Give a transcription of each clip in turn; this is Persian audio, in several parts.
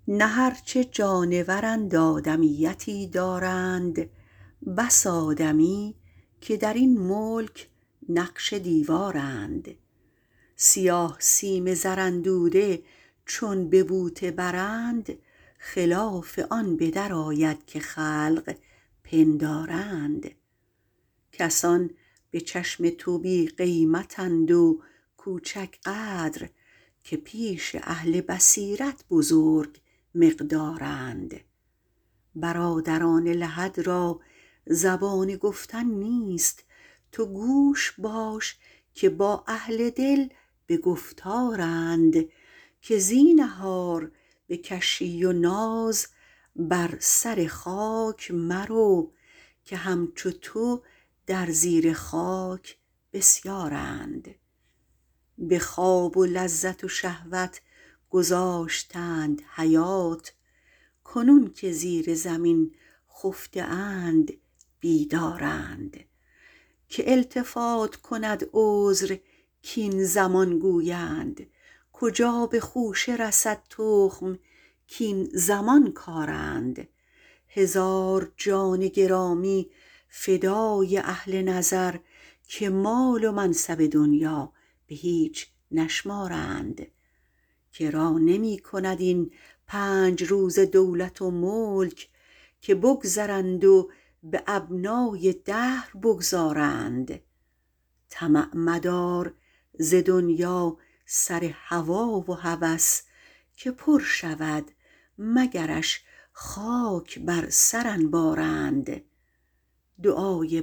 نه هرچه جانورند آدمیتی دارند، بس آدمی که در این ملک نقش دیوارند. سیاه سیم زر اندوده چون به بوته برند، خلاف آن به در آید که خلق پندارند. کسان به چشم تو بی قیمتند و کوچک قدر، که پیش اهل بصیرت بزرگ مقدارند. برادران لحد را زبان گفتن نیست، تو گوش باش که با اهل دل به گفتارند. که زینهار به کشی و ناز بر سر خاک مرو، که همچو تو در زیر خاک بسیارند. به خواب و لذت و شهوت گذاشتند حیات، کنون که زیر زمین خفته اند بیدارند. که التفات کند عذر کاین زمان گویند، کجا به خوشه رسد تخم کاین زمان کارند. هزار جان گرامی فدای اهل نظر، که مال و منصب دنیا به هیچ نشمارند. کرا نمی کند این 5 روزه دولت و ملک، که بگذرند و به ابنای دهر بگذارند. طمع مدار ز دنیا سر هوا و هوس، که پر شود مگرش خاک بر سر انبارند. دعای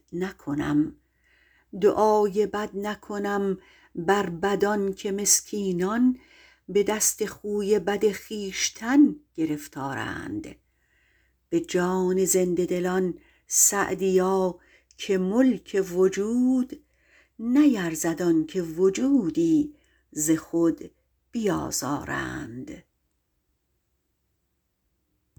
بد نکنم بر بدان، که مسکینان به دست خوی بد خویشتن گرفتارند. به جان زنده دلان سعدیا که ملک وجود، نیرزد آن که وجودی ز خود بیازارند.